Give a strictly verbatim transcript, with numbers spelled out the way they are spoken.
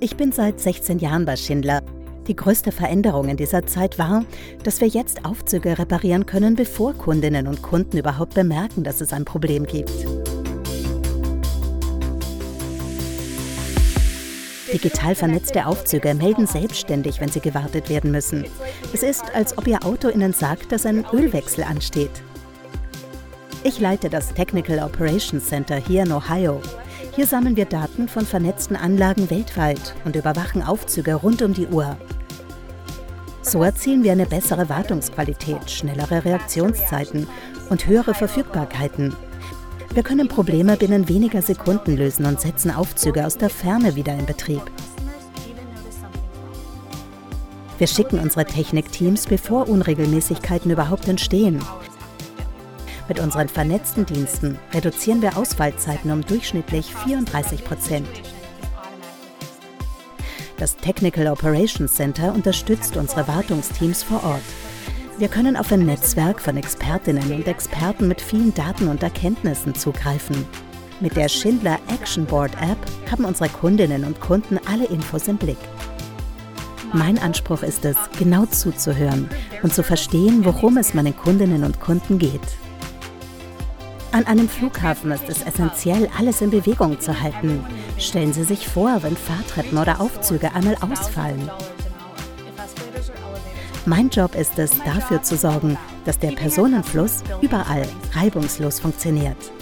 Ich bin seit sechzehn Jahren bei Schindler. Die größte Veränderung in dieser Zeit war, dass wir jetzt Aufzüge reparieren können, bevor Kundinnen und Kunden überhaupt bemerken, dass es ein Problem gibt. Digital vernetzte Aufzüge melden selbstständig, wenn sie gewartet werden müssen. Es ist, als ob Ihr Auto Ihnen sagt, dass ein Ölwechsel ansteht. Ich leite das Technical Operations Center hier in Ohio. Hier sammeln wir Daten von vernetzten Anlagen weltweit und überwachen Aufzüge rund um die Uhr. So erzielen wir eine bessere Wartungsqualität, schnellere Reaktionszeiten und höhere Verfügbarkeiten. Wir können Probleme binnen weniger Sekunden lösen und setzen Aufzüge aus der Ferne wieder in Betrieb. Wir schicken unsere Technikteams, bevor Unregelmäßigkeiten überhaupt entstehen. Mit unseren vernetzten Diensten reduzieren wir Ausfallzeiten um durchschnittlich vierunddreißig Prozent. Das Technical Operations Center unterstützt unsere Wartungsteams vor Ort. Wir können auf ein Netzwerk von Expertinnen und Experten mit vielen Daten und Erkenntnissen zugreifen. Mit der Schindler Action Board App haben unsere Kundinnen und Kunden alle Infos im Blick. Mein Anspruch ist es, genau zuzuhören und zu verstehen, worum es meinen Kundinnen und Kunden geht. An einem Flughafen ist es essentiell, alles in Bewegung zu halten. Stellen Sie sich vor, wenn Fahrtreppen oder Aufzüge einmal ausfallen. Mein Job ist es, dafür zu sorgen, dass der Personenfluss überall reibungslos funktioniert.